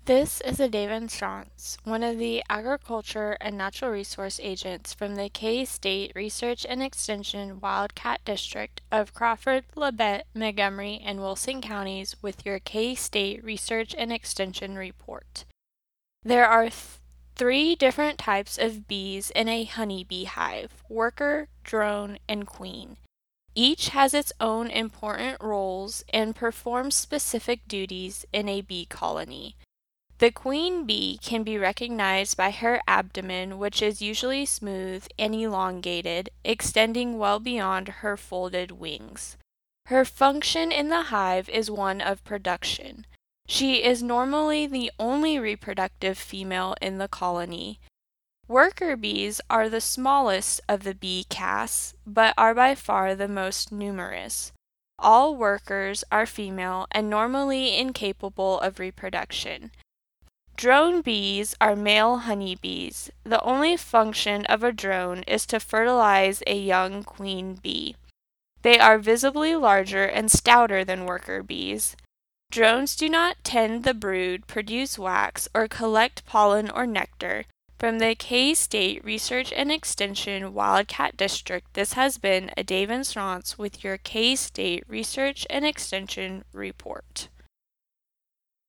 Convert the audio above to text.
This is a David Strauss, one of the Agriculture and Natural Resource Agents from the K-State Research and Extension Wildcat District of Crawford, Labette, Montgomery, and Wilson counties with your K-State Research and Extension report. There are three different types of bees in a honeybee hive: worker, drone, and queen. Each has its own important roles and performs specific duties in a bee colony. The queen bee can be recognized by her abdomen, which is usually smooth and elongated, extending well beyond her folded wings. Her function in the hive is one of production. She is normally the only reproductive female in the colony. Worker bees are the smallest of the bee castes, but are by far the most numerous. All workers are female and normally incapable of reproduction. Drone bees are male honeybees. The only function of a drone is to fertilize a young queen bee. They are visibly larger and stouter than worker bees. Drones do not tend the brood, produce wax, or collect pollen or nectar. From the K-State Research and Extension Wildcat District, this has been a David Strauss with your K-State Research and Extension report.